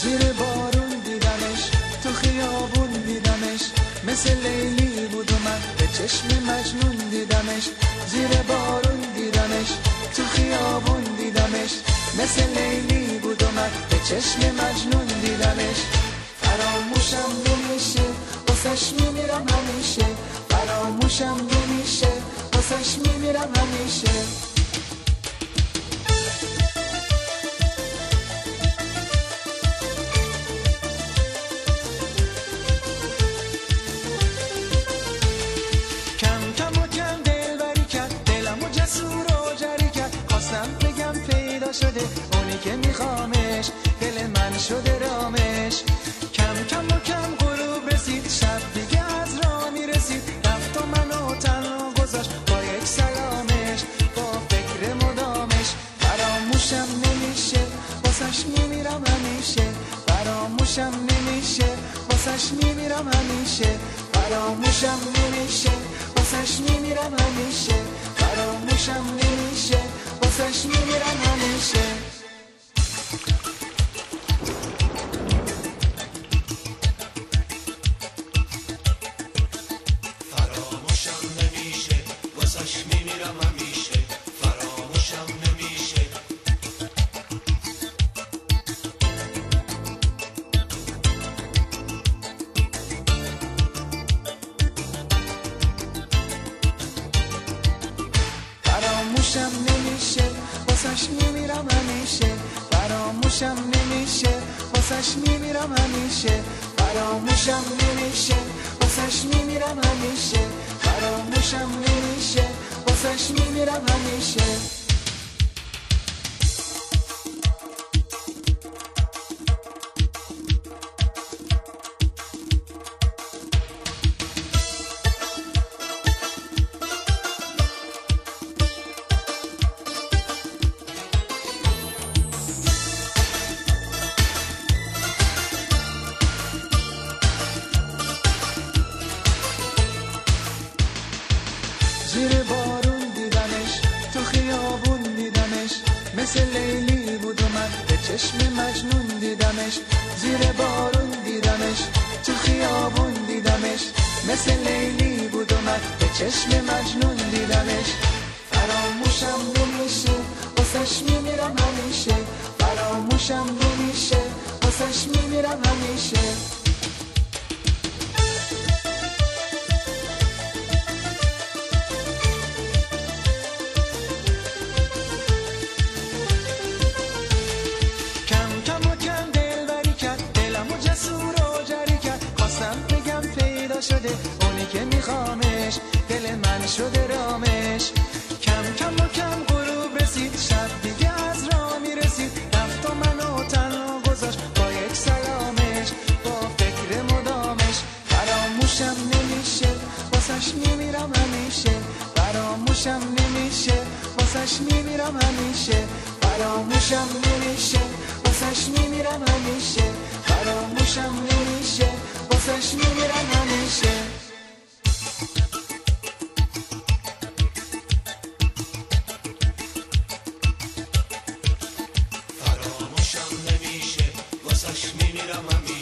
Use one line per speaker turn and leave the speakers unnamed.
زیر بارون دیدمش، تو خیابون دیدمش، مثل لیلی بود و من به چشم مجنون دیدمش. زیر بارون دیدمش، تو خیابون دیدمش، مثل لیلی بود و من به چشم مجنون دیدمش. فراموشم نمیشه واسش میمیرم همیشه، فراموشم نمیشه واسش میمیرم همیشه. شده اونی که میخوامش، دل من شده رامش. کم کم و کم غروب رسید، شب دیگه از راه میرسید، رفت و منو تنها گذاشت با یک سلامش، با فکر مدامش. فراموشم نمیشه واسش میمیرم همیشه، فراموشم نمیشه واسش میمیرم همیشه، فراموشم نمیشه واسش میمیرم همیشه، فراموشم نمیشه واسش میمیرم همیشه.
فراموشم نمیشه واسش میمیرم همیشه، فراموشم نمیشه.
فراموشم نمیشه واسش میمیرم همیشه، فراموشم نمیشه واسش میمیرم همیشه، فراموشم نمیشه واسش میمیرم همیشه، فراموشم نمیشه واسش میمیرم همیشه. زیر بارون دیدمش، تو خیابون دیدمش، مثل لیلی بود و من به چشم مجنون دیدمش. زیر بارون دیدمش، تو خیابون دیدمش، مثل لیلی بود و من به چشم مجنون دیدمش. فراموشم نمیشه واسش میمیرم همیشه، فراموشم نمیشه واسش میمیرم همیشه. شده اونی که میخوامش، دل من شده رامش. کم کم و کم غروب رسید، شب دیگه از راه میرسید، رفت و منو تنها گذاشت با یک سلامش، با فکر مدامش. فراموشم نمیشه واسش میمیرم همیشه، فراموشم نمیشه واسش میمیرم همیشه، فراموشم نمیشه واسش میمیرم همیشه، فراموشم نمیشه واسش میمیرم همیشه.
فراموشم نمیشه واسش میمیرم همیشه.